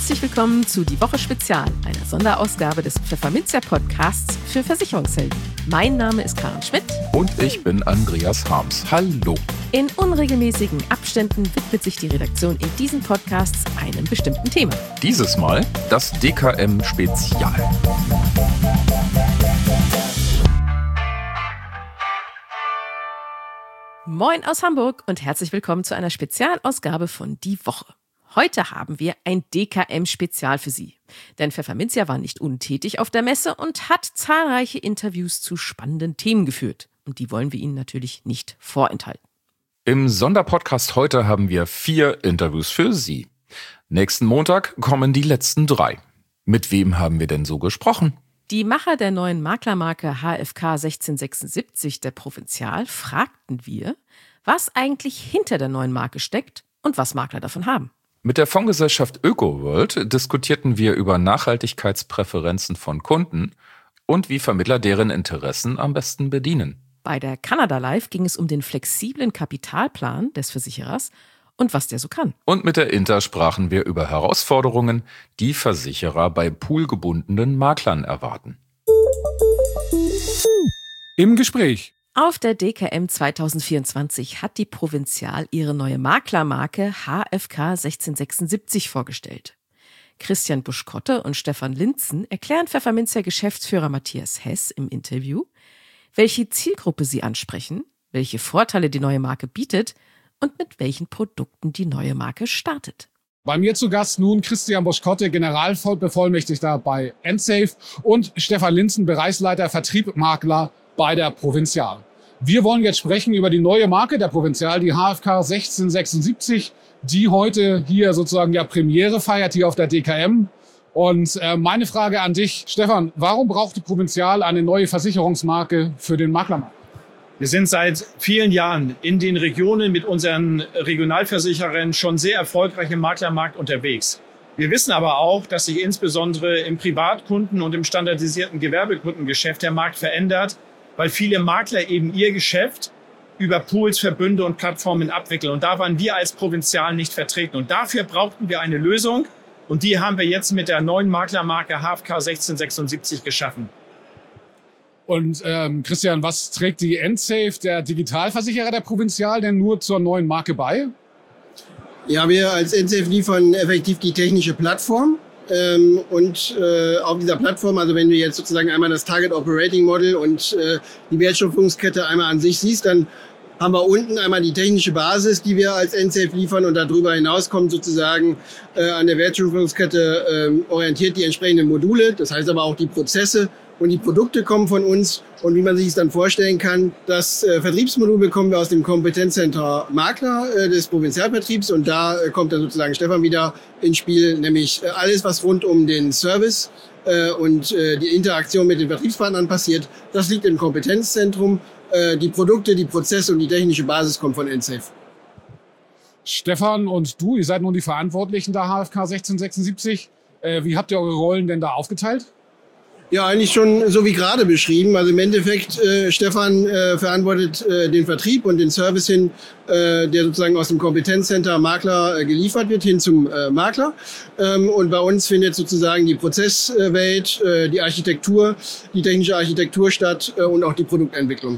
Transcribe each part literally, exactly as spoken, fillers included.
Herzlich willkommen zu Die Woche Spezial, einer Sonderausgabe des Pfefferminzia Podcasts für Versicherungshelden. Mein Name ist Karin Schmidt. Und ich bin Andreas Harms. Hallo. In unregelmäßigen Abständen widmet sich die Redaktion in diesen Podcasts einem bestimmten Thema. Dieses Mal das D K M Spezial. Moin aus Hamburg und herzlich willkommen zu einer Spezialausgabe von Die Woche. Heute haben wir ein D K M-Spezial für Sie. Denn Pfefferminzia war nicht untätig auf der Messe und hat zahlreiche Interviews zu spannenden Themen geführt. Und die wollen wir Ihnen natürlich nicht vorenthalten. Im Sonderpodcast heute haben wir vier Interviews für Sie. Nächsten Montag kommen die letzten drei. Mit wem haben wir denn so gesprochen? Die Macher der neuen Maklermarke H F K sechzehn sechsundsiebzig der Provinzial fragten wir, was eigentlich hinter der neuen Marke steckt und was Makler davon haben. Mit der Fondsgesellschaft ÖkoWorld diskutierten wir über Nachhaltigkeitspräferenzen von Kunden und wie Vermittler deren Interessen am besten bedienen. Bei der Canada Life ging es um den flexiblen Kapitalplan des Versicherers und was der so kann. Und mit der Inter sprachen wir über Herausforderungen, die Versicherer bei poolgebundenen Maklern erwarten. Im Gespräch. Auf der D K M zwanzig vierundzwanzig hat die Provinzial ihre neue Maklermarke H F K sechzehn sechsundsiebzig vorgestellt. Christian Buschkotte und Stefan Linzen erklären Pfefferminzia Geschäftsführer Matthias Hess im Interview, welche Zielgruppe sie ansprechen, welche Vorteile die neue Marke bietet und mit welchen Produkten die neue Marke startet. Bei mir zu Gast nun Christian Buschkotte, Generalbevollmächtigter bei Ensafe und Stefan Linzen, Bereichsleiter Vertrieb Makler bei der Provinzial. Wir wollen jetzt sprechen über die neue Marke der Provinzial, die H F K sechzehn sechsundsiebzig, die heute hier sozusagen ja Premiere feiert, hier auf der D K M. Und äh, meine Frage an dich, Stefan, warum braucht die Provinzial eine neue Versicherungsmarke für den Maklermarkt? Wir sind seit vielen Jahren in den Regionen mit unseren Regionalversicherern schon sehr erfolgreich im Maklermarkt unterwegs. Wir wissen aber auch, dass sich insbesondere im Privatkunden- und im standardisierten Gewerbekundengeschäft der Markt verändert, weil viele Makler eben ihr Geschäft über Pools, Verbünde und Plattformen abwickeln. Und da waren wir als Provinzial nicht vertreten. Und dafür brauchten wir eine Lösung. Und die haben wir jetzt mit der neuen Maklermarke H F K sechzehn sechsundsiebzig geschaffen. Und ähm, Christian, was trägt die Ensafe, der Digitalversicherer der Provinzial, denn nur zur neuen Marke bei? Ja, wir als Ensafe liefern effektiv die technische Plattform. Ähm, und äh, auf dieser Plattform, also wenn du jetzt sozusagen einmal das Target Operating Model und äh, die Wertschöpfungskette einmal an sich siehst, dann haben wir unten einmal die technische Basis, die wir als Ensafe liefern, und darüber hinaus kommen sozusagen äh, an der Wertschöpfungskette äh, orientiert die entsprechenden Module, das heißt aber auch die Prozesse und die Produkte kommen von uns. Und wie man sich es dann vorstellen kann, das äh, Vertriebsmodul bekommen wir aus dem Kompetenzcenter Makler äh, des Provinzialvertriebs, und da äh, kommt dann sozusagen Stefan wieder ins Spiel, nämlich äh, alles, was rund um den Service äh, und äh, die Interaktion mit den Vertriebspartnern passiert, das liegt im Kompetenzzentrum. Äh, die Produkte, die Prozesse und die technische Basis kommen von Ensafe. Stefan und du, ihr seid nun die Verantwortlichen der H F K sechzehn sechsundsiebzig. Äh, wie habt ihr eure Rollen denn da aufgeteilt? Ja, eigentlich schon so wie gerade beschrieben. Also im Endeffekt, äh, Stefan äh, verantwortet äh, den Vertrieb und den Service hin, äh, der sozusagen aus dem Kompetenzcenter Makler äh, geliefert wird, hin zum äh, Makler. Ähm, und bei uns findet sozusagen die Prozesswelt, äh, die Architektur, die technische Architektur statt äh, und auch die Produktentwicklung.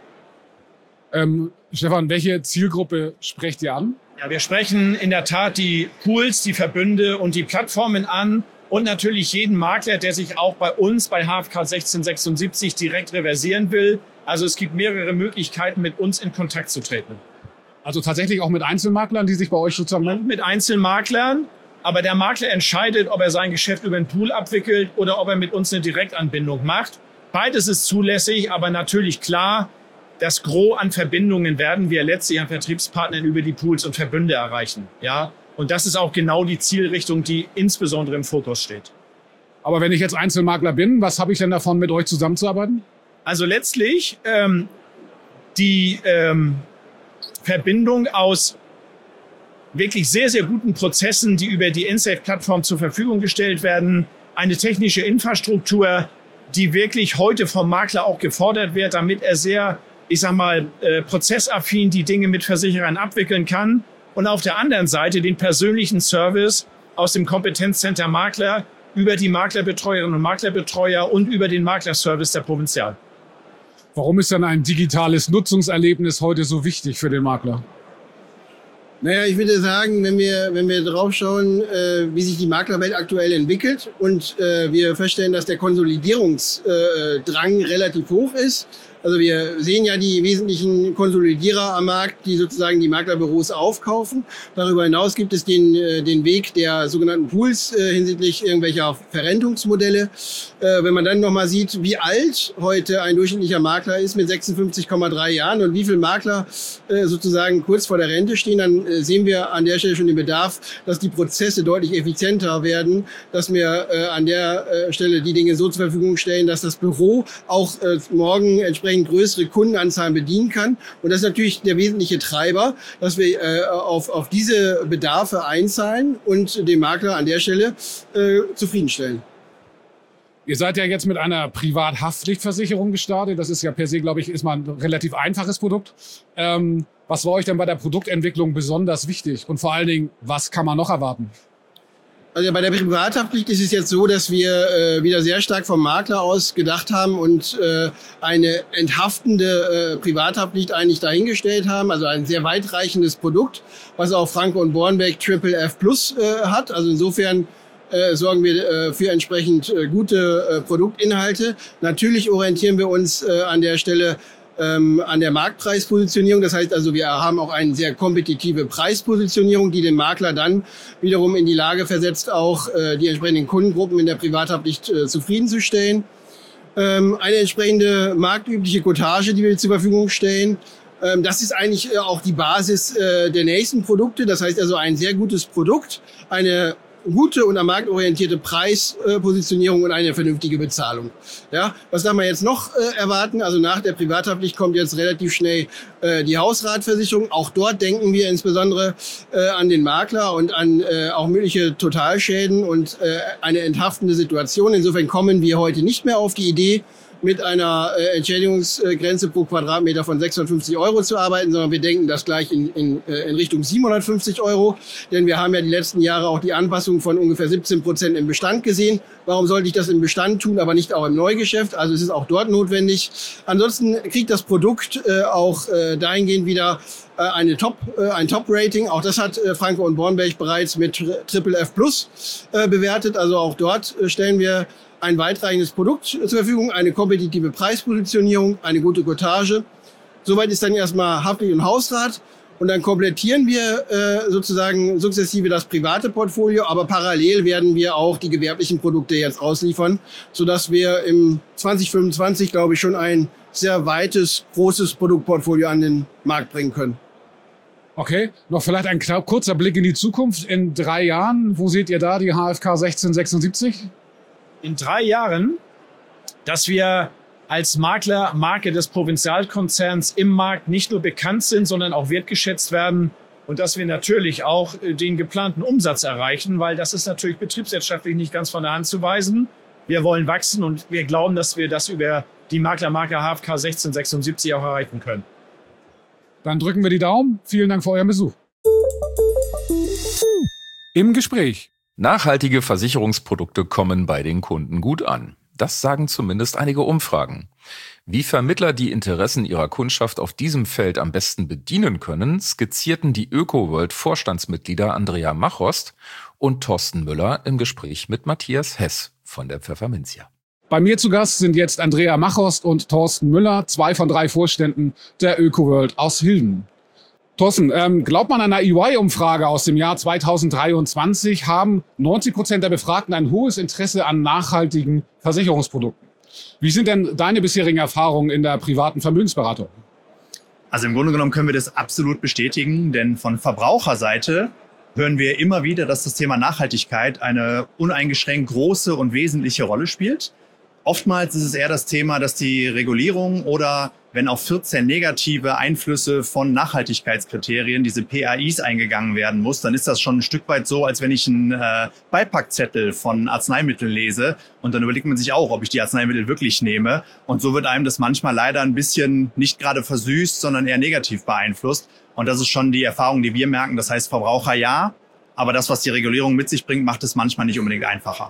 Ähm, Stefan, welche Zielgruppe sprecht ihr an? Ja, wir sprechen in der Tat die Pools, die Verbünde und die Plattformen an. Und natürlich jeden Makler, der sich auch bei uns bei H F K sechzehn sechsundsiebzig direkt reversieren will. Also es gibt mehrere Möglichkeiten, mit uns in Kontakt zu treten. Also tatsächlich auch mit Einzelmaklern, die sich bei euch sozusagen melden? Mit Einzelmaklern. Aber der Makler entscheidet, ob er sein Geschäft über einen Pool abwickelt oder ob er mit uns eine Direktanbindung macht. Beides ist zulässig, aber natürlich klar, das Gros an Verbindungen werden wir letztlich an Vertriebspartnern über die Pools und Verbünde erreichen. Ja. Und das ist auch genau die Zielrichtung, die insbesondere im Fokus steht. Aber wenn ich jetzt Einzelmakler bin, was habe ich denn davon, mit euch zusammenzuarbeiten? Also letztlich ähm, die ähm, Verbindung aus wirklich sehr, sehr guten Prozessen, die über die Ensafe-Plattform zur Verfügung gestellt werden, eine technische Infrastruktur, die wirklich heute vom Makler auch gefordert wird, damit er sehr, ich sag mal, äh, prozessaffin die Dinge mit Versicherern abwickeln kann. Und auf der anderen Seite den persönlichen Service, aus dem Kompetenzcenter Makler über die Maklerbetreuerinnen und Maklerbetreuer und über den Maklerservice der Provinzial. Warum ist denn ein digitales Nutzungserlebnis heute so wichtig für den Makler? Naja, ich würde sagen, wenn wir, wenn wir drauf schauen, äh, wie sich die Maklerwelt aktuell entwickelt und äh, wir feststellen, dass der Konsolidierungsdrang äh, relativ hoch ist. Also wir sehen ja die wesentlichen Konsolidierer am Markt, die sozusagen die Maklerbüros aufkaufen. Darüber hinaus gibt es den, den Weg der sogenannten Pools äh, hinsichtlich irgendwelcher Verrentungsmodelle. Äh, wenn man dann nochmal sieht, wie alt heute ein durchschnittlicher Makler ist mit sechsundfünfzig Komma drei Jahren und wie viele Makler äh, sozusagen kurz vor der Rente stehen, dann äh, sehen wir an der Stelle schon den Bedarf, dass die Prozesse deutlich effizienter werden, dass wir äh, an der äh, Stelle die Dinge so zur Verfügung stellen, dass das Büro auch äh, morgen entsprechend größere Kundenanzahlen bedienen kann. Und das ist natürlich der wesentliche Treiber, dass wir äh, auf, auf diese Bedarfe einzahlen und den Makler an der Stelle äh, zufriedenstellen. Ihr seid ja jetzt mit einer Privathaftpflichtversicherung gestartet. Das ist ja per se, glaube ich, ist mal ein relativ einfaches Produkt. Ähm, was war euch denn bei der Produktentwicklung besonders wichtig? Und vor allen Dingen, was kann man noch erwarten? Also bei der Privathaftpflicht ist es jetzt so, dass wir äh, wieder sehr stark vom Makler aus gedacht haben und äh, eine enthaftende äh, Privathaftpflicht eigentlich dahingestellt haben. Also ein sehr weitreichendes Produkt, was auch Franke und Bornbeck Triple F Plus äh, hat. Also insofern äh, sorgen wir äh, für entsprechend äh, gute äh, Produktinhalte. Natürlich orientieren wir uns äh, an der Stelle Ähm, an der Marktpreispositionierung. Das heißt also, wir haben auch eine sehr kompetitive Preispositionierung, die den Makler dann wiederum in die Lage versetzt, auch äh, die entsprechenden Kundengruppen in der Privathaftpflicht äh, zufriedenzustellen. Ähm, eine entsprechende marktübliche Cottage, die wir zur Verfügung stellen. Ähm, das ist eigentlich äh, auch die Basis äh, der nächsten Produkte. Das heißt also ein sehr gutes Produkt, eine gute und am Markt orientierte Preispositionierung und eine vernünftige Bezahlung. Ja, was darf man jetzt noch äh, erwarten? Also nach der Privathaftpflicht kommt jetzt relativ schnell äh, die Hausratversicherung. Auch dort denken wir insbesondere äh, an den Makler und an äh, auch mögliche Totalschäden und äh, eine enthaftende Situation. Insofern kommen wir heute nicht mehr auf die Idee, mit einer äh, Entschädigungsgrenze pro Quadratmeter von sechshundertfünfzig Euro zu arbeiten, sondern wir denken das gleich in, in, in Richtung siebenhundertfünfzig Euro. Denn wir haben ja die letzten Jahre auch die Anpassung von ungefähr siebzehn Prozent im Bestand gesehen. Warum sollte ich das im Bestand tun, aber nicht auch im Neugeschäft? Also es ist auch dort notwendig. Ansonsten kriegt das Produkt äh, auch äh, dahingehend wieder äh, eine Top, äh, ein Top-Rating. Auch das hat äh, Franke und Bornberg bereits mit Triple F Plus äh, bewertet. Also auch dort äh, stellen wir ein weitreichendes Produkt zur Verfügung, eine kompetitive Preispositionierung, eine gute Cottage. Soweit ist dann erstmal Haftpflicht und Hausrat. Und dann komplettieren wir äh, sozusagen sukzessive das private Portfolio, aber parallel werden wir auch die gewerblichen Produkte jetzt ausliefern, sodass wir im zwanzig fünfundzwanzig, glaube ich, schon ein sehr weites, großes Produktportfolio an den Markt bringen können. Okay, noch vielleicht ein kurzer Blick in die Zukunft. In drei Jahren, wo seht ihr da die H F K sechzehn sechsundsiebzig? In drei Jahren, dass wir als Makler Marke des Provinzialkonzerns im Markt nicht nur bekannt sind, sondern auch wertgeschätzt werden und dass wir natürlich auch den geplanten Umsatz erreichen, weil das ist natürlich betriebswirtschaftlich nicht ganz von der Hand zu weisen. Wir wollen wachsen und wir glauben, dass wir das über die Maklermarke H F K sechzehn sechsundsiebzig auch erreichen können. Dann drücken wir die Daumen. Vielen Dank für euren Besuch. Im Gespräch. Nachhaltige Versicherungsprodukte kommen bei den Kunden gut an. Das sagen zumindest einige Umfragen. Wie Vermittler die Interessen ihrer Kundschaft auf diesem Feld am besten bedienen können, skizzierten die ÖkoWorld-Vorstandsmitglieder Andrea Machost und Thorsten Müller im Gespräch mit Matthias Hess von der Pfefferminzia. Bei mir zu Gast sind jetzt Andrea Machost und Thorsten Müller, zwei von drei Vorständen der ÖkoWorld aus Hilden. Thorsten, ähm, glaubt man einer E Y-Umfrage aus dem Jahr zweitausenddreiundzwanzig, haben neunzig Prozent der Befragten ein hohes Interesse an nachhaltigen Versicherungsprodukten. Wie sind denn deine bisherigen Erfahrungen in der privaten Vermögensberatung? Also im Grunde genommen können wir das absolut bestätigen, denn von Verbraucherseite hören wir immer wieder, dass das Thema Nachhaltigkeit eine uneingeschränkt große und wesentliche Rolle spielt. Oftmals ist es eher das Thema, dass die Regulierung oder wenn auf vierzehn negative Einflüsse von Nachhaltigkeitskriterien, diese P A Is eingegangen werden muss, dann ist das schon ein Stück weit so, als wenn ich einen äh, Beipackzettel von Arzneimitteln lese und dann überlegt man sich auch, ob ich die Arzneimittel wirklich nehme. Und so wird einem das manchmal leider ein bisschen nicht gerade versüßt, sondern eher negativ beeinflusst. Und das ist schon die Erfahrung, die wir merken. Das heißt, Verbraucher ja, Aber das, was die Regulierung mit sich bringt, macht es manchmal nicht unbedingt einfacher.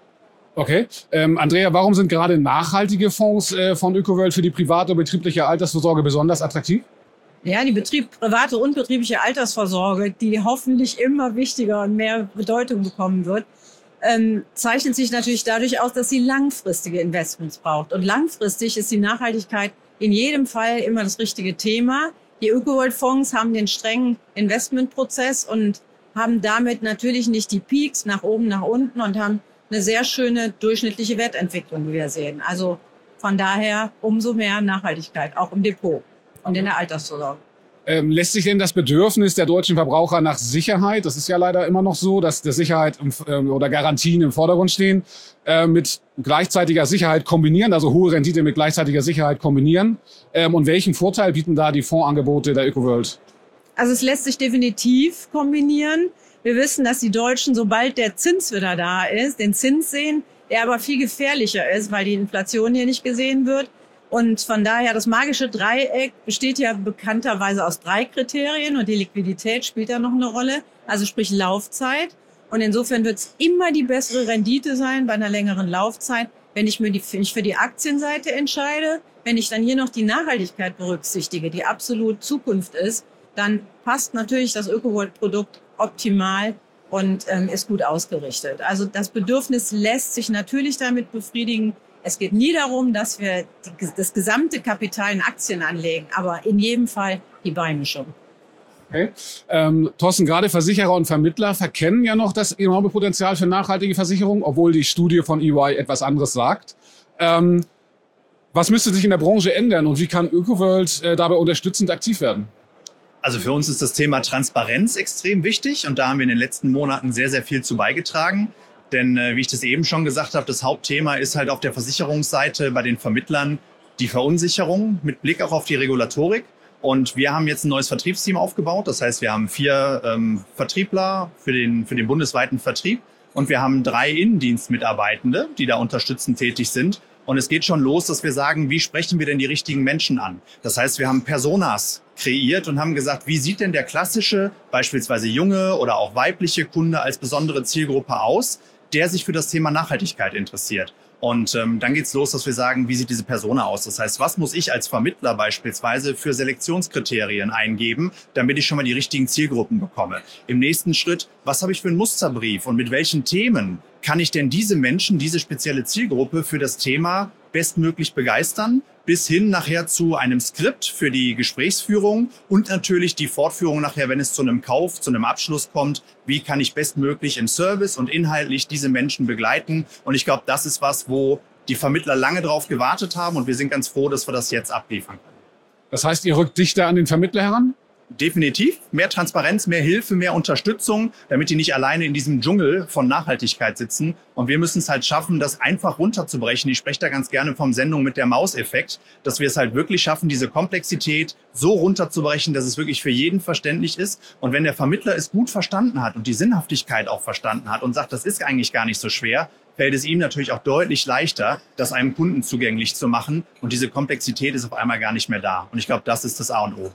Okay. Ähm, Andrea, warum sind gerade nachhaltige Fonds äh, von ÖkoWorld für die private und betriebliche Altersvorsorge besonders attraktiv? Ja, die Betrieb, private und betriebliche Altersvorsorge, die hoffentlich immer wichtiger und mehr Bedeutung bekommen wird, ähm, zeichnet sich natürlich dadurch aus, dass sie langfristige Investments braucht. Und langfristig ist die Nachhaltigkeit in jedem Fall immer das richtige Thema. Die ÖkoWorld-Fonds haben den strengen Investmentprozess und haben damit natürlich nicht die Peaks nach oben, nach unten und haben eine sehr schöne durchschnittliche Wertentwicklung, wie wir sehen. Also von daher umso mehr Nachhaltigkeit, auch im Depot und in der Altersvorsorge. Ähm, lässt sich denn das Bedürfnis der deutschen Verbraucher nach Sicherheit, das ist ja leider immer noch so, dass der Sicherheit im, ähm, oder Garantien im Vordergrund stehen, äh, mit gleichzeitiger Sicherheit kombinieren, also hohe Rendite mit gleichzeitiger Sicherheit kombinieren? Ähm, und welchen Vorteil bieten da die Fondsangebote der ÖkoWorld? Also es lässt sich definitiv kombinieren. Wir wissen, dass die Deutschen, sobald der Zins wieder da ist, den Zins sehen, der aber viel gefährlicher ist, weil die Inflation hier nicht gesehen wird. Und von daher, das magische Dreieck besteht ja bekannterweise aus drei Kriterien und die Liquidität spielt da noch eine Rolle, also sprich Laufzeit. Und insofern wird es immer die bessere Rendite sein bei einer längeren Laufzeit, wenn ich mich für die Aktienseite entscheide. Wenn ich dann hier noch die Nachhaltigkeit berücksichtige, die absolut Zukunft ist, dann passt natürlich das ÖkoWorld-Produkt optimal und ähm, ist gut ausgerichtet. Also das Bedürfnis lässt sich natürlich damit befriedigen. Es geht nie darum, dass wir die, das gesamte Kapital in Aktien anlegen, aber in jedem Fall die Beimischung. Okay. Ähm, Thorsten, gerade Versicherer und Vermittler verkennen ja noch das enorme Potenzial für nachhaltige Versicherungen, obwohl die Studie von E Y etwas anderes sagt. Ähm, was müsste sich in der Branche ändern und wie kann ÖkoWorld äh, dabei unterstützend aktiv werden? Also für uns ist das Thema Transparenz extrem wichtig und da haben wir in den letzten Monaten sehr, sehr viel zu beigetragen. Denn äh, wie ich das eben schon gesagt habe, das Hauptthema ist halt auf der Versicherungsseite bei den Vermittlern die Verunsicherung mit Blick auch auf die Regulatorik. Und wir haben jetzt ein neues Vertriebsteam aufgebaut. Das heißt, wir haben vier ähm, Vertriebler für den, für den bundesweiten Vertrieb und wir haben drei Innendienstmitarbeitende, die da unterstützend tätig sind. Und es geht schon los, dass wir sagen, wie sprechen wir denn die richtigen Menschen an? Das heißt, wir haben Personas kreiert und haben gesagt, wie sieht denn der klassische, beispielsweise junge oder auch weibliche Kunde als besondere Zielgruppe aus, der sich für das Thema Nachhaltigkeit interessiert. Und ähm, dann geht's los, dass wir sagen, wie sieht diese Persona aus? Das heißt, was muss ich als Vermittler beispielsweise für Selektionskriterien eingeben, damit ich schon mal die richtigen Zielgruppen bekomme? Im nächsten Schritt, was habe ich für einen Musterbrief und mit welchen Themen kann ich denn diese Menschen, diese spezielle Zielgruppe für das Thema bestmöglich begeistern? Bis hin nachher zu einem Skript für die Gesprächsführung und natürlich die Fortführung nachher, wenn es zu einem Kauf, zu einem Abschluss kommt. Wie kann ich bestmöglich im Service und inhaltlich diese Menschen begleiten? Und ich glaube, das ist was, wo die Vermittler lange drauf gewartet haben und wir sind ganz froh, dass wir das jetzt abliefern können. Das heißt, ihr rückt dichter an den Vermittler heran? Definitiv. Mehr Transparenz, mehr Hilfe, mehr Unterstützung, damit die nicht alleine in diesem Dschungel von Nachhaltigkeit sitzen. Und wir müssen es halt schaffen, das einfach runterzubrechen. Ich spreche da ganz gerne vom Sendung mit der Maus-Effekt, dass wir es halt wirklich schaffen, diese Komplexität so runterzubrechen, dass es wirklich für jeden verständlich ist. Und wenn der Vermittler es gut verstanden hat und die Sinnhaftigkeit auch verstanden hat und sagt, das ist eigentlich gar nicht so schwer, fällt es ihm natürlich auch deutlich leichter, das einem Kunden zugänglich zu machen. Und diese Komplexität ist auf einmal gar nicht mehr da. Und ich glaube, das ist das A und O.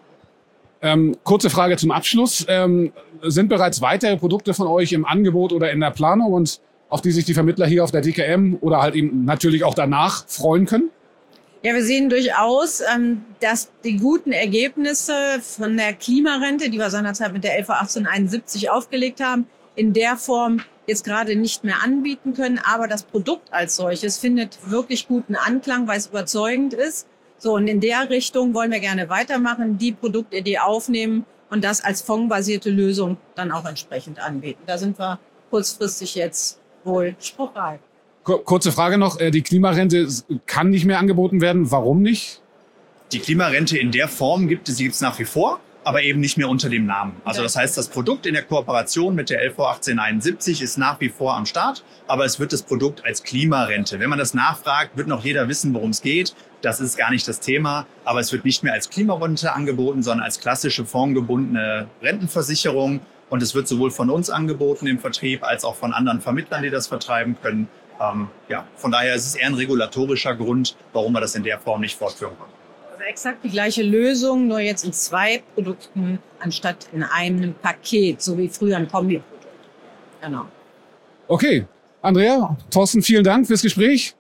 Ähm, kurze Frage zum Abschluss. Ähm, sind bereits weitere Produkte von euch im Angebot oder in der Planung und auf die sich die Vermittler hier auf der D K M oder halt eben natürlich auch danach freuen können? Ja, wir sehen durchaus, ähm, dass die guten Ergebnisse von der Klimarente, die wir seinerzeit mit der L V achtzehnhunderteinundsiebzig aufgelegt haben, in der Form jetzt gerade nicht mehr anbieten können. Aber das Produkt als solches findet wirklich guten Anklang, weil es überzeugend ist. So, und in der Richtung wollen wir gerne weitermachen, die Produktidee aufnehmen und das als fondsbasierte Lösung dann auch entsprechend anbieten. Da sind wir kurzfristig jetzt wohl spruchreif. Kurze Frage noch, die Klimarente kann nicht mehr angeboten werden. Warum nicht? Die Klimarente in der Form gibt es, die gibt es nach wie vor, aber eben nicht mehr unter dem Namen. Also das heißt, das Produkt in der Kooperation mit der L V achtzehnhunderteinundsiebzig ist nach wie vor am Start, aber es wird das Produkt als Klimarente. Wenn man das nachfragt, wird noch jeder wissen, worum es geht. Das ist gar nicht das Thema, aber es wird nicht mehr als Klimarente angeboten, sondern als klassische fondgebundene Rentenversicherung. Und es wird sowohl von uns angeboten im Vertrieb als auch von anderen Vermittlern, die das vertreiben können. Ähm, ja, von daher ist es eher ein regulatorischer Grund, warum wir das in der Form nicht fortführen können. Also exakt die gleiche Lösung, nur jetzt in zwei Produkten anstatt in einem Paket, so wie früher ein Kombi-Produkt. Genau. Okay, Andrea, Thorsten, vielen Dank fürs Gespräch.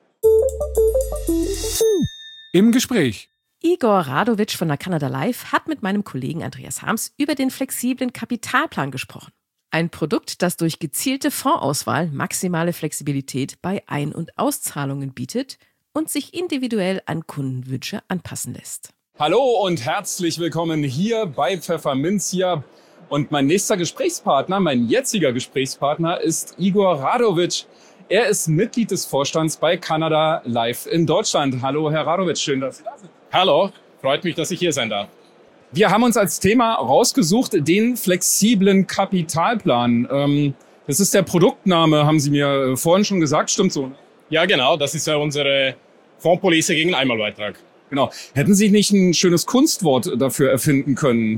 Im Gespräch. Igor Radovic von der Canada Life hat mit meinem Kollegen Andreas Harms über den flexiblen Kapitalplan gesprochen. Ein Produkt, das durch gezielte Fondsauswahl maximale Flexibilität bei Ein- und Auszahlungen bietet und sich individuell an Kundenwünsche anpassen lässt. Hallo und herzlich willkommen hier bei Pfefferminzia. Und mein nächster Gesprächspartner, mein jetziger Gesprächspartner ist Igor Radovic. Er ist Mitglied des Vorstands bei Canada Life in Deutschland. Hallo, Herr Radovic, schön, dass Sie da sind. Hallo, freut mich, dass ich hier sein darf. Wir haben uns als Thema rausgesucht, den flexiblen Kapitalplan. Ähm, das ist der Produktname, haben Sie mir vorhin schon gesagt, stimmt so? Ja, genau, das ist ja unsere Fondspolice gegen Einmalbeitrag. Genau. Hätten Sie nicht ein schönes Kunstwort dafür erfinden können?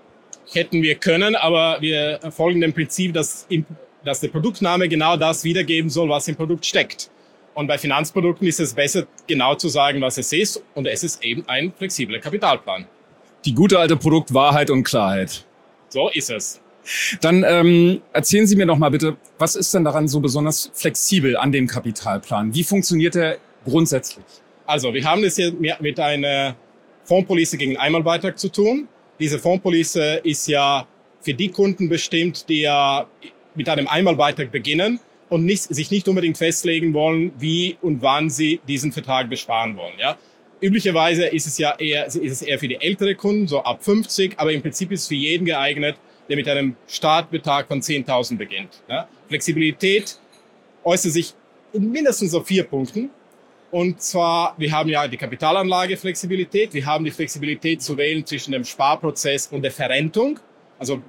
Hätten wir können, aber wir folgen dem Prinzip, dass, im, dass der Produktname genau das wiedergeben soll, was im Produkt steckt. Und bei Finanzprodukten ist es besser, genau zu sagen, was es ist. Und es ist eben ein flexibler Kapitalplan. Die gute alte Produktwahrheit und Klarheit. So ist es. Dann ähm, erzählen Sie mir doch mal bitte, was ist denn daran so besonders flexibel an dem Kapitalplan? Wie funktioniert der grundsätzlich? Also, wir haben es hier mit einer Fondspolice gegen Einmalbeitrag zu tun. Diese Fondspolice ist ja für die Kunden bestimmt, die ja mit einem Einmalbeitrag beginnen und nicht, sich nicht unbedingt festlegen wollen, wie und wann sie diesen Vertrag besparen wollen. Ja? Üblicherweise ist es ja eher, ist es eher für die ältere Kunden, so ab fünfzig, aber im Prinzip ist es für jeden geeignet, der mit einem Startbetrag von zehntausend beginnt. Ja? Flexibilität äußert sich in mindestens auf vier Punkten. Und zwar, wir haben ja die Kapitalanlageflexibilität, wir haben die Flexibilität zu wählen zwischen dem Sparprozess und der Verrentung. Also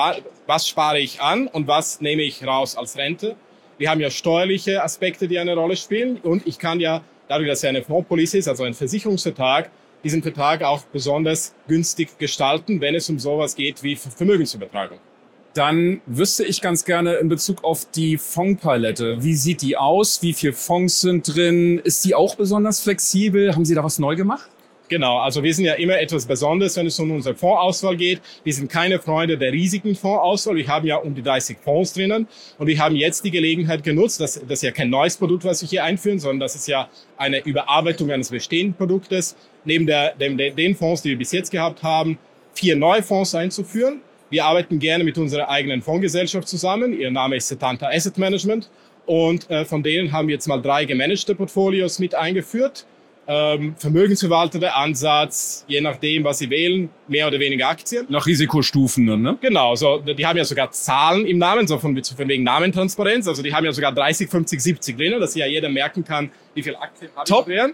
was spare ich an und was nehme ich raus als Rente. Wir haben ja steuerliche Aspekte, die eine Rolle spielen. Und ich kann ja, dadurch, dass es eine Fondspolice ist, also ein Versicherungsvertrag, diesen Vertrag auch besonders günstig gestalten, wenn es um sowas geht wie Vermögensübertragung. Dann wüsste ich ganz gerne in Bezug auf die Fondspalette. Wie sieht die aus? Wie viele Fonds sind drin? Ist die auch besonders flexibel? Haben Sie da was neu gemacht? Genau, also wir sind ja immer etwas Besonderes, wenn es um unsere Fondsauswahl geht. Wir sind keine Freunde der riesigen Fondsauswahl. Wir haben ja um die dreißig Fonds drinnen und wir haben jetzt die Gelegenheit genutzt, das, das ist ja kein neues Produkt, was wir hier einführen, sondern das ist ja eine Überarbeitung eines bestehenden Produktes, neben der, dem, den Fonds, die wir bis jetzt gehabt haben, vier neue Fonds einzuführen. Wir arbeiten gerne mit unserer eigenen Fondsgesellschaft zusammen. Ihr Name ist Setanta Asset Management und äh, von denen haben wir jetzt mal drei gemanagte Portfolios mit eingeführt. Ähm, vermögensverwalteter Ansatz, je nachdem, was Sie wählen, mehr oder weniger Aktien. Nach Risikostufen, ne? Genau, so, die haben ja sogar Zahlen im Namen, so von, von wegen Namentransparenz. Also die haben ja sogar dreißig, fünfzig, siebzig drin, dass ja jeder merken kann, wie viel Aktien haben Top. drin.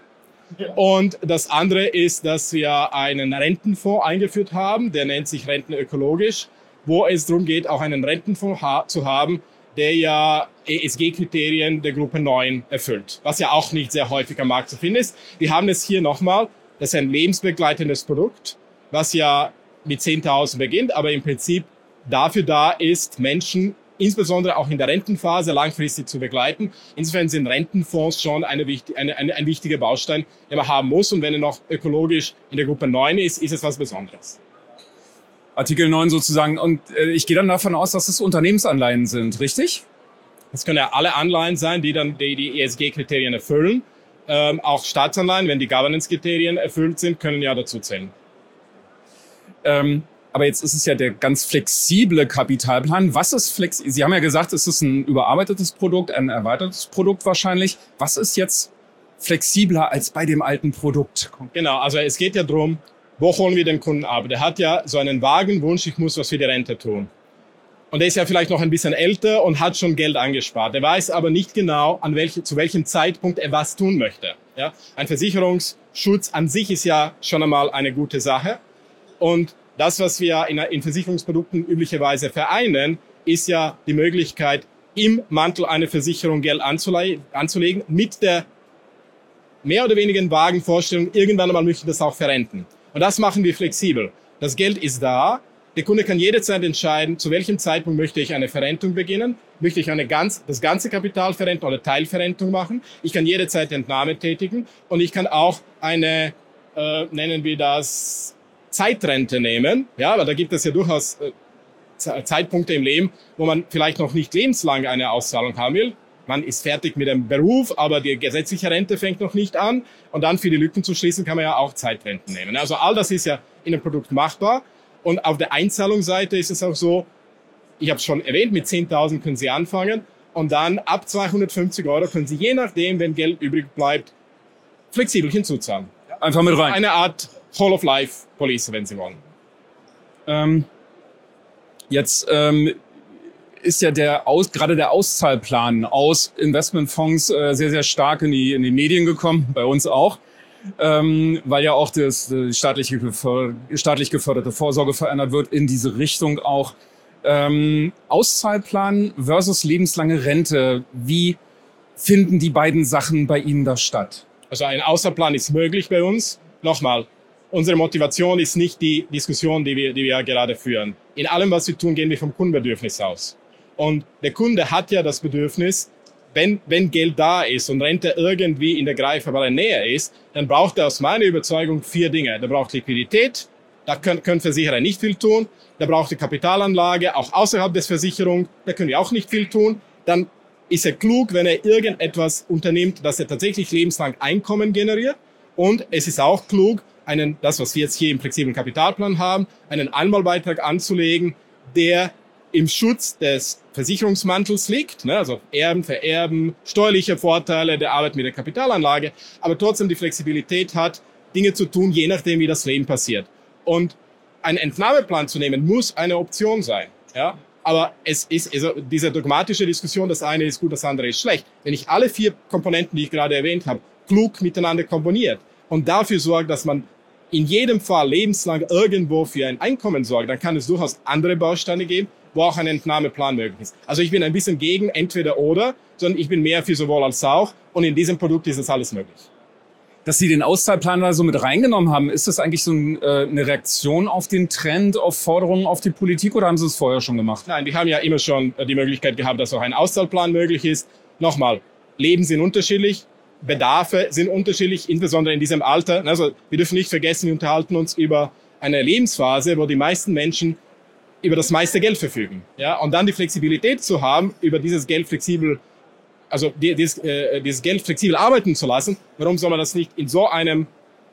Und das andere ist, dass wir einen Rentenfonds eingeführt haben, der nennt sich Rentenökologisch, wo es darum geht, auch einen Rentenfonds ha- zu haben, der ja E S G-Kriterien der Gruppe neun erfüllt, was ja auch nicht sehr häufig am Markt zu finden ist. Wir haben es hier nochmal, das ist ein lebensbegleitendes Produkt, was ja mit zehntausend beginnt, aber im Prinzip dafür da ist, Menschen insbesondere auch in der Rentenphase langfristig zu begleiten. Insofern sind Rentenfonds schon eine, eine, eine, ein wichtiger Baustein, den man haben muss. Und wenn er noch ökologisch in der Gruppe neun ist, ist es was Besonderes. Artikel neun sozusagen. Und äh, ich gehe dann davon aus, dass es Unternehmensanleihen sind, richtig? Das können ja alle Anleihen sein, die dann die, die E S G-Kriterien erfüllen. Ähm, auch Staatsanleihen, wenn die Governance-Kriterien erfüllt sind, können ja dazu zählen. Ähm, aber jetzt ist es ja der ganz flexible Kapitalplan. Was ist flexibel? Sie haben ja gesagt, es ist ein überarbeitetes Produkt, ein erweitertes Produkt wahrscheinlich. Was ist jetzt flexibler als bei dem alten Produkt? Genau, also es geht ja darum, wo holen wir den Kunden ab? Der hat ja so einen vagen Wunsch, ich muss was für die Rente tun. Und der ist ja vielleicht noch ein bisschen älter und hat schon Geld angespart. Der weiß aber nicht genau, an welche, zu welchem Zeitpunkt er was tun möchte. Ja? Ein Versicherungsschutz an sich ist ja schon einmal eine gute Sache. Und das, was wir in, in Versicherungsprodukten üblicherweise vereinen, ist ja die Möglichkeit, im Mantel einer Versicherung Geld anzule- anzulegen, mit der mehr oder weniger vagen Vorstellung, irgendwann einmal möchte ich das auch verrenten. Und das machen wir flexibel. Das Geld ist da. Der Kunde kann jederzeit entscheiden, zu welchem Zeitpunkt möchte ich eine Verrentung beginnen. Möchte ich eine ganz, das ganze Kapital verrenten oder Teilverrentung machen. Ich kann jederzeit Entnahme tätigen. Und ich kann auch eine äh, nennen wir das, Zeitrente nehmen. Ja, weil da gibt es ja durchaus äh, Zeitpunkte im Leben, wo man vielleicht noch nicht lebenslang eine Auszahlung haben will. Man ist fertig mit dem Beruf, aber die gesetzliche Rente fängt noch nicht an. Und dann für die Lücken zu schließen, kann man ja auch Zeitrenten nehmen. Also all das ist ja in einem Produkt machbar. Und auf der Einzahlungsseite ist es auch so, ich habe es schon erwähnt, mit zehntausend können Sie anfangen. Und dann ab zweihundertfünfzig Euro können Sie, je nachdem, wenn Geld übrig bleibt, flexibel hinzuzahlen. Einfach mit rein. Eine Art Whole-of-Life-Police, wenn Sie wollen. Ähm, jetzt ähm, ist ja der Aus, gerade der Auszahlplan aus Investmentfonds äh, sehr, sehr stark in die, in die Medien gekommen, bei uns auch, ähm, weil ja auch das äh, staatliche, staatlich geförderte Vorsorge verändert wird in diese Richtung auch. Ähm, Auszahlplan versus lebenslange Rente, wie finden die beiden Sachen bei Ihnen da statt? Also ein Auszahlplan ist möglich bei uns. Nochmal, unsere Motivation ist nicht die Diskussion, die wir, die wir ja gerade führen. In allem, was wir tun, gehen wir vom Kundenbedürfnis aus. Und der Kunde hat ja das Bedürfnis, wenn, wenn Geld da ist und Rente irgendwie in der greifbaren Nähe ist, dann braucht er aus meiner Überzeugung vier Dinge. Der braucht Liquidität, da können, können Versicherer nicht viel tun. Der braucht die Kapitalanlage, auch außerhalb des Versicherung, da können wir auch nicht viel tun. Dann ist er klug, wenn er irgendetwas unternimmt, dass er tatsächlich lebenslang Einkommen generiert. Und es ist auch klug, einen, das, was wir jetzt hier im flexiblen Kapitalplan haben, einen Einmalbeitrag anzulegen, der im Schutz des Versicherungsmantels liegt, ne, also Erben, Vererben, steuerliche Vorteile der Arbeit mit der Kapitalanlage, aber trotzdem die Flexibilität hat, Dinge zu tun, je nachdem, wie das Leben passiert. Und einen Entnahmeplan zu nehmen, muss eine Option sein. Ja? Aber es ist also diese dogmatische Diskussion, das eine ist gut, das andere ist schlecht. Wenn ich alle vier Komponenten, die ich gerade erwähnt habe, klug miteinander kombiniert und dafür sorgt, dass man in jedem Fall lebenslang irgendwo für ein Einkommen sorgt, dann kann es durchaus andere Bausteine geben, wo auch ein Entnahmeplan möglich ist. Also ich bin ein bisschen gegen entweder oder, sondern ich bin mehr für sowohl als auch. Und in diesem Produkt ist das alles möglich. Dass Sie den Auszahlplan da so mit reingenommen haben, ist das eigentlich so ein, äh, eine Reaktion auf den Trend, auf Forderungen auf die Politik oder haben Sie es vorher schon gemacht? Nein, wir haben ja immer schon die Möglichkeit gehabt, dass auch ein Auszahlplan möglich ist. Nochmal, Leben sind unterschiedlich, Bedarfe sind unterschiedlich, insbesondere in diesem Alter. Also wir dürfen nicht vergessen, wir unterhalten uns über eine Lebensphase, wo die meisten Menschen über das meiste Geld verfügen. Ja, und dann die Flexibilität zu haben, über dieses Geld flexibel, also dieses, äh, dieses Geld flexibel arbeiten zu lassen. Warum soll man das nicht in so einem,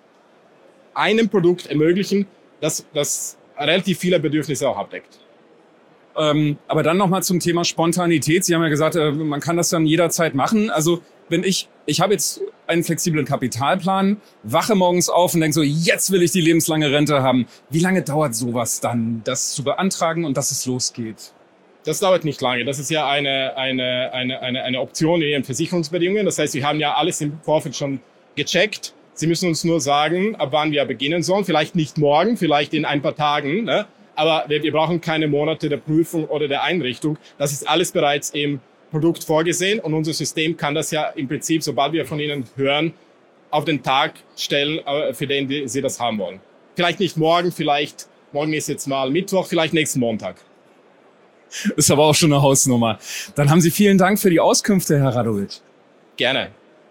einem Produkt ermöglichen, das, das relativ viele Bedürfnisse auch abdeckt? Ähm, aber dann nochmal zum Thema Spontanität. Sie haben ja gesagt, äh, man kann das dann jederzeit machen. Also wenn ich, ich habe jetzt einen flexiblen Kapitalplan, wache morgens auf und denke so, jetzt will ich die lebenslange Rente haben. Wie lange dauert sowas dann, das zu beantragen und dass es losgeht? Das dauert nicht lange. Das ist ja eine, eine, eine, eine, eine Option in Ihren Versicherungsbedingungen. Das heißt, wir haben ja alles im Vorfeld schon gecheckt. Sie müssen uns nur sagen, ab wann wir beginnen sollen. Vielleicht nicht morgen, vielleicht in ein paar Tagen. Ne? Aber wir, wir brauchen keine Monate der Prüfung oder der Einrichtung. Das ist alles bereits im Produkt vorgesehen und unser System kann das ja im Prinzip, sobald wir von Ihnen hören, auf den Tag stellen, für den Sie das haben wollen. Vielleicht nicht morgen, vielleicht morgen ist jetzt mal Mittwoch, vielleicht nächsten Montag. Ist aber auch schon eine Hausnummer. Dann haben Sie vielen Dank für die Auskünfte, Herr Radovic. Gerne.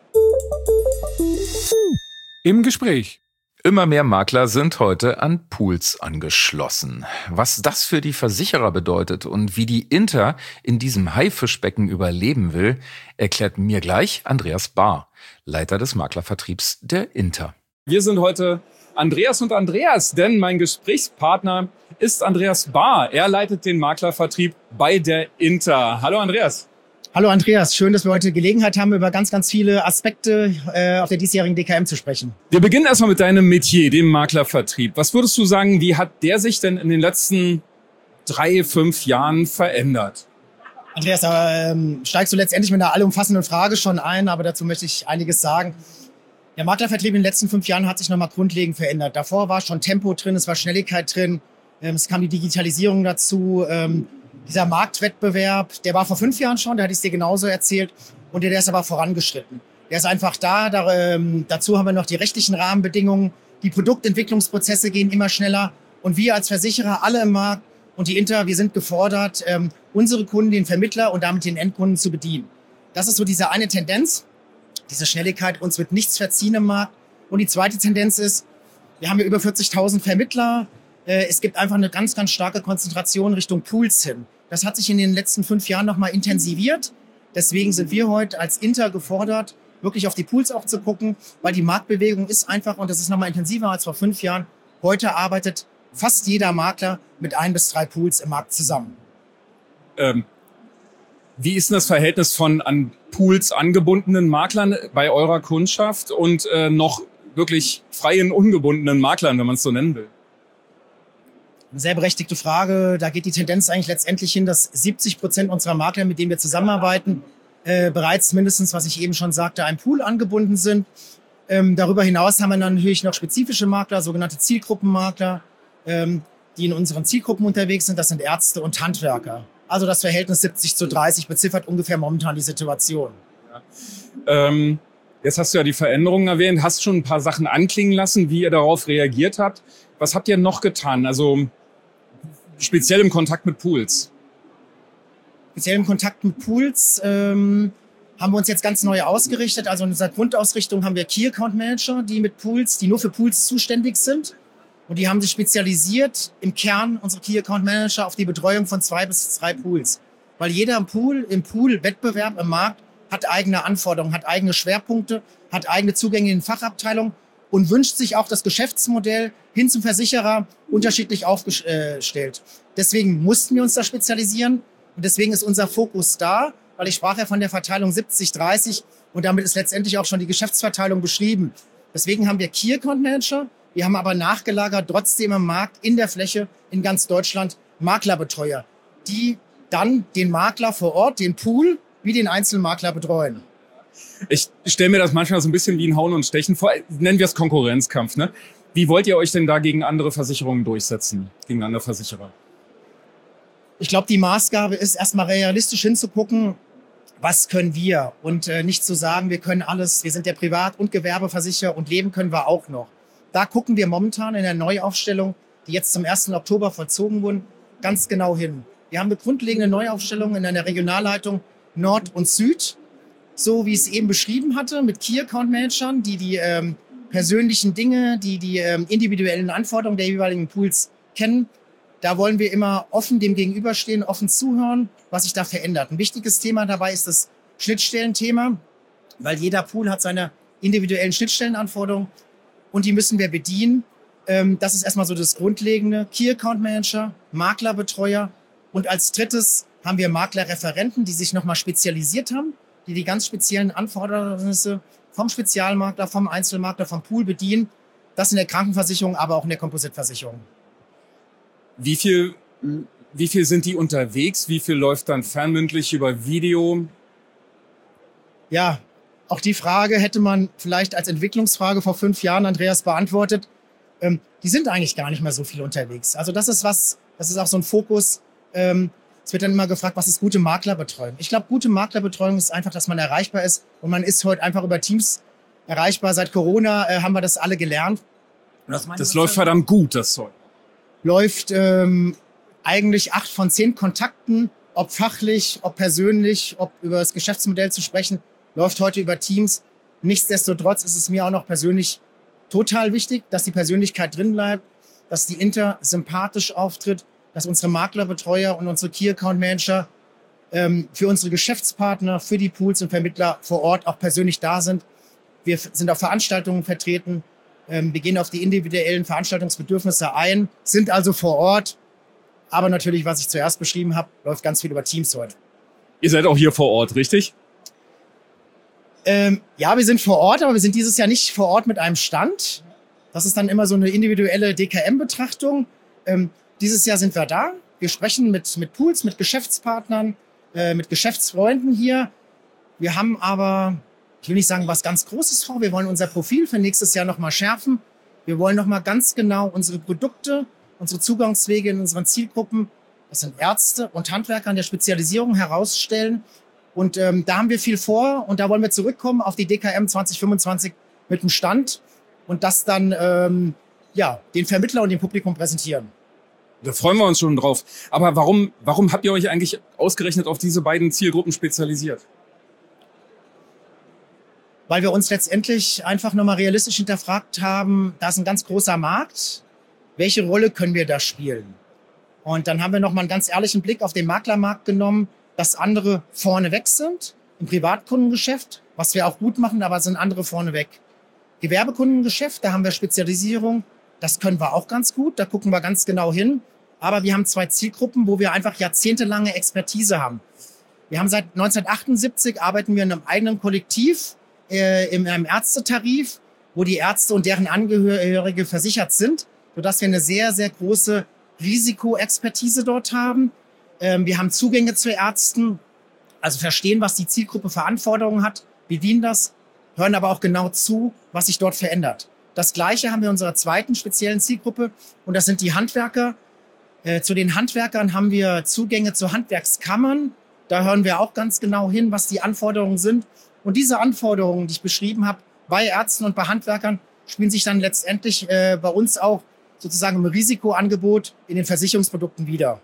Im Gespräch. Immer mehr Makler sind heute an Pools angeschlossen. Was das für die Versicherer bedeutet und wie die Inter in diesem Haifischbecken überleben will, erklärt mir gleich Andreas Bahr, Leiter des Maklervertriebs der Inter. Wir sind heute Andreas und Andreas, denn mein Gesprächspartner ist Andreas Bahr. Er leitet den Maklervertrieb bei der Inter. Hallo Andreas. Hallo Andreas, schön, dass wir heute Gelegenheit haben, über ganz, ganz viele Aspekte äh, auf der diesjährigen D K M zu sprechen. Wir beginnen erstmal mit deinem Metier, dem Maklervertrieb. Was würdest du sagen, wie hat der sich denn in den letzten drei, fünf Jahren verändert? Andreas, da ähm, steigst du letztendlich mit einer allumfassenden Frage schon ein, aber dazu möchte ich einiges sagen. Der Maklervertrieb in den letzten fünf Jahren hat sich nochmal grundlegend verändert. Davor war schon Tempo drin, es war Schnelligkeit drin, ähm, es kam die Digitalisierung dazu, ähm, dieser Marktwettbewerb, der war vor fünf Jahren schon, da hatte ich es dir genauso erzählt, und der, der ist aber vorangeschritten. Der ist einfach da, da ähm, dazu haben wir noch die rechtlichen Rahmenbedingungen, die Produktentwicklungsprozesse gehen immer schneller und wir als Versicherer, alle im Markt und die Inter, wir sind gefordert, ähm, unsere Kunden, den Vermittler und damit den Endkunden zu bedienen. Das ist so diese eine Tendenz, diese Schnelligkeit, uns wird nichts verziehen im Markt. Und die zweite Tendenz ist, Wir haben ja über vierzigtausend Vermittler. Äh, es gibt einfach eine ganz, ganz starke Konzentration Richtung Pools hin. Das hat sich in den letzten fünf Jahren nochmal intensiviert. Deswegen sind wir heute als Inter gefordert, wirklich auf die Pools auch zu gucken, weil die Marktbewegung ist einfach, und das ist nochmal intensiver als vor fünf Jahren. Heute arbeitet fast jeder Makler mit ein bis drei Pools im Markt zusammen. Ähm, wie ist denn das Verhältnis von an Pools angebundenen Maklern bei eurer Kundschaft und äh, noch wirklich freien, ungebundenen Maklern, wenn man es so nennen will? Eine sehr berechtigte Frage. Da geht die Tendenz eigentlich letztendlich hin, dass siebzig Prozent unserer Makler, mit denen wir zusammenarbeiten, äh, bereits mindestens, was ich eben schon sagte, einem Pool angebunden sind. Ähm, darüber hinaus haben wir dann natürlich noch spezifische Makler, sogenannte Zielgruppenmakler, ähm, die in unseren Zielgruppen unterwegs sind. Das sind Ärzte und Handwerker. Also das Verhältnis siebzig zu dreißig beziffert ungefähr momentan die Situation. Ja. Ähm, jetzt hast du ja die Veränderungen erwähnt, hast schon ein paar Sachen anklingen lassen, wie ihr darauf reagiert habt. Was habt ihr noch getan? Also speziell im Kontakt mit Pools? Speziell im Kontakt mit Pools ähm, haben wir uns jetzt ganz neu ausgerichtet. Also in unserer Grundausrichtung haben wir Key Account Manager, die mit Pools, die nur für Pools zuständig sind. Und die haben sich spezialisiert im Kern, unsere Key Account Manager, auf die Betreuung von zwei bis drei Pools. Weil jeder im Pool, im Pool-Wettbewerb, im Markt, hat eigene Anforderungen, hat eigene Schwerpunkte, hat eigene Zugänge in Fachabteilungen und wünscht sich auch das Geschäftsmodell hin zum Versicherer unterschiedlich aufgestellt. Deswegen mussten wir uns da spezialisieren und deswegen ist unser Fokus da, weil ich sprach ja von der Verteilung siebzig dreißig und damit ist letztendlich auch schon die Geschäftsverteilung beschrieben. Deswegen haben wir Key Account Manager. Wir haben aber nachgelagert trotzdem im Markt, in der Fläche, in ganz Deutschland, Maklerbetreuer, die dann den Makler vor Ort, den Pool, wie den Einzelmakler betreuen. Ich stelle mir das manchmal so ein bisschen wie ein Hauen und Stechen vor. Nennen wir es Konkurrenzkampf, ne? Wie wollt ihr euch denn da gegen andere Versicherungen durchsetzen, gegen andere Versicherer? Ich glaube, die Maßgabe ist, erstmal realistisch hinzugucken, was können wir? Und äh, nicht zu sagen, wir können alles, wir sind der Privat- und Gewerbeversicherer und leben können wir auch noch. Da gucken wir momentan in der Neuaufstellung, die jetzt zum ersten Oktober vollzogen wurden, ganz genau hin. Wir haben eine grundlegende Neuaufstellung in einer Regionalleitung Nord und Süd, so wie ich es eben beschrieben hatte, mit Key Account Managern, die die ähm, persönlichen Dinge, die die ähm, individuellen Anforderungen der jeweiligen Pools kennen. Da wollen wir immer offen dem gegenüberstehen, offen zuhören, was sich da verändert. Ein wichtiges Thema dabei ist das Schnittstellenthema, weil jeder Pool hat seine individuellen Schnittstellenanforderungen und die müssen wir bedienen. Ähm, das ist erstmal so das Grundlegende. Key Account Manager, Maklerbetreuer und als drittes haben wir Maklerreferenten, die sich nochmal spezialisiert haben, die die ganz speziellen Anfordernisse vom Spezialmakler, vom Einzelmakler, vom Pool bedienen. Das in der Krankenversicherung, aber auch in der Kompositversicherung. Wie viel, wie viel sind die unterwegs? Wie viel läuft dann fernmündlich über Video? Ja, auch die Frage hätte man vielleicht als Entwicklungsfrage vor fünf Jahren, Andreas, beantwortet. Ähm, die sind eigentlich gar nicht mehr so viel unterwegs. Also das ist was, das ist auch so ein Fokus. Ähm, es wird dann immer gefragt, was ist gute Maklerbetreuung? Ich glaube, gute Maklerbetreuung ist einfach, dass man erreichbar ist und man ist heute einfach über Teams erreichbar. Seit Corona äh, haben wir das alle gelernt. Das, das läuft verdammt gut, das Zeug. Läuft ähm, eigentlich acht von zehn Kontakten, ob fachlich, ob persönlich, ob über das Geschäftsmodell zu sprechen, läuft heute über Teams. Nichtsdestotrotz ist es mir auch noch persönlich total wichtig, dass die Persönlichkeit drin bleibt, dass die Inter sympathisch auftritt, dass unsere Maklerbetreuer und unsere Key Account Manager ähm, für unsere Geschäftspartner, für die Pools und Vermittler vor Ort auch persönlich da sind. Wir sind auf Veranstaltungen vertreten. Wir gehen auf die individuellen Veranstaltungsbedürfnisse ein, sind also vor Ort. Aber natürlich, was ich zuerst beschrieben habe, läuft ganz viel über Teams heute. Ihr seid auch hier vor Ort, richtig? Ähm, ja, wir sind vor Ort, aber wir sind dieses Jahr nicht vor Ort mit einem Stand. Das ist dann immer so eine individuelle D K M-Betrachtung. Ähm, dieses Jahr sind wir da. Wir sprechen mit, mit Pools, mit Geschäftspartnern, äh, mit Geschäftsfreunden hier. Wir haben aber... Ich will nicht sagen, was ganz Großes vor. Wir wollen unser Profil für nächstes Jahr nochmal schärfen. Wir wollen nochmal ganz genau unsere Produkte, unsere Zugangswege in unseren Zielgruppen, das sind Ärzte und Handwerker in der Spezialisierung, herausstellen. Und ähm, da haben wir viel vor und da wollen wir zurückkommen auf die D K M zwanzig fünfundzwanzig mit dem Stand und das dann ähm, ja, den Vermittler und dem Publikum präsentieren. Da freuen wir uns schon drauf. Aber warum, warum habt ihr euch eigentlich ausgerechnet auf diese beiden Zielgruppen spezialisiert? weil wir uns letztendlich einfach nochmal realistisch hinterfragt haben, da ist ein ganz großer Markt, welche Rolle können wir da spielen? Und dann haben wir nochmal einen ganz ehrlichen Blick auf den Maklermarkt genommen, dass andere vorneweg sind im Privatkundengeschäft, was wir auch gut machen, aber sind andere vorneweg. Gewerbekundengeschäft, da haben wir Spezialisierung, das können wir auch ganz gut, da gucken wir ganz genau hin. Aber wir haben zwei Zielgruppen, wo wir einfach jahrzehntelange Expertise haben. Wir haben seit neunzehnhundertachtundsiebzig arbeiten wir in einem eigenen Kollektiv, äh, in einem Ärztetarif, wo die Ärzte und deren Angehörige versichert sind, sodass wir eine sehr, sehr große Risikoexpertise dort haben. Ähm, wir haben Zugänge zu Ärzten, also verstehen, was die Zielgruppe für Anforderungen hat, bedienen das, hören aber auch genau zu, was sich dort verändert. Das Gleiche haben wir in unserer zweiten speziellen Zielgruppe und das sind die Handwerker. Äh, zu den Handwerkern haben wir Zugänge zu Handwerkskammern. Da hören wir auch ganz genau hin, was die Anforderungen sind. Und diese Anforderungen, die ich beschrieben habe, bei Ärzten und bei Handwerkern, spielen sich dann letztendlich äh, bei uns auch sozusagen im Risikoangebot in den Versicherungsprodukten wieder.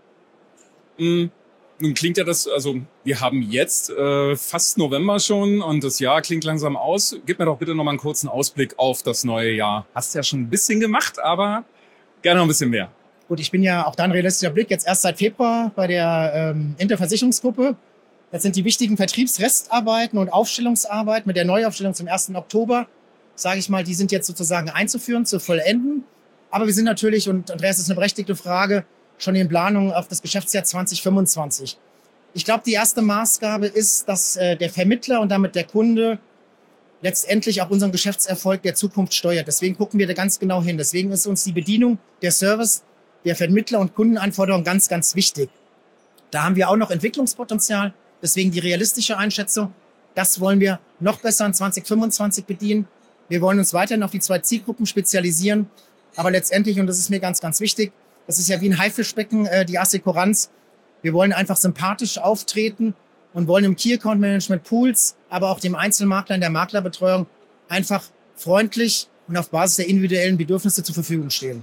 Mhm. Nun klingt ja das, also wir haben jetzt äh, fast November schon und das Jahr klingt langsam aus. Gib mir doch bitte noch mal einen kurzen Ausblick auf das neue Jahr. Hast ja schon ein bisschen gemacht, aber gerne noch ein bisschen mehr. Gut, ich bin ja auch da ein realistischer Blick, jetzt erst seit Februar bei der ähm, Interversicherungsgruppe. Jetzt sind die wichtigen Vertriebsrestarbeiten und Aufstellungsarbeit mit der Neuaufstellung zum ersten Oktober, sage ich mal, die sind jetzt sozusagen einzuführen, zu vollenden. Aber wir sind natürlich, und Andreas, das ist eine berechtigte Frage, schon in Planung auf das Geschäftsjahr zwanzig fünfundzwanzig. Ich glaube, die erste Maßgabe ist, dass äh, der Vermittler und damit der Kunde letztendlich auch unseren Geschäftserfolg der Zukunft steuert. Deswegen gucken wir da ganz genau hin. Deswegen ist uns die Bedienung, der Service, der Vermittler- und Kundenanforderungen ganz, ganz wichtig. Da haben wir auch noch Entwicklungspotenzial. Deswegen die realistische Einschätzung. Das wollen wir noch besser in zwanzig fünfundzwanzig bedienen. Wir wollen uns weiterhin auf die zwei Zielgruppen spezialisieren. Aber letztendlich, und das ist mir ganz, ganz wichtig, das ist ja wie ein Haifischbecken, äh, die Assekuranz. Wir wollen einfach sympathisch auftreten und wollen im Key Account Management Pools, aber auch dem Einzelmakler in der Maklerbetreuung einfach freundlich und auf Basis der individuellen Bedürfnisse zur Verfügung stehen.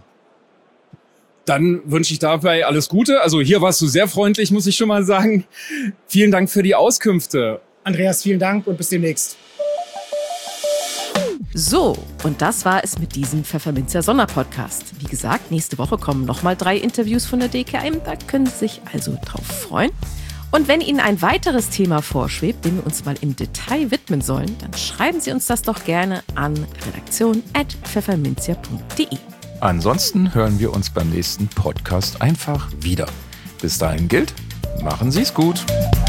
Dann wünsche ich dabei alles Gute. Also hier warst du sehr freundlich, muss ich schon mal sagen. Vielen Dank für die Auskünfte. Andreas, vielen Dank und bis demnächst. So, und das war es mit diesem Pfefferminzia Sonderpodcast. Wie gesagt, nächste Woche kommen nochmal drei Interviews von der D K M, da können Sie sich also drauf freuen. Und wenn Ihnen ein weiteres Thema vorschwebt, dem wir uns mal im Detail widmen sollen, dann schreiben Sie uns das doch gerne an redaktion at pfefferminzia punkt de. Ansonsten hören wir uns beim nächsten Podcast einfach wieder. Bis dahin gilt, machen Sie es gut.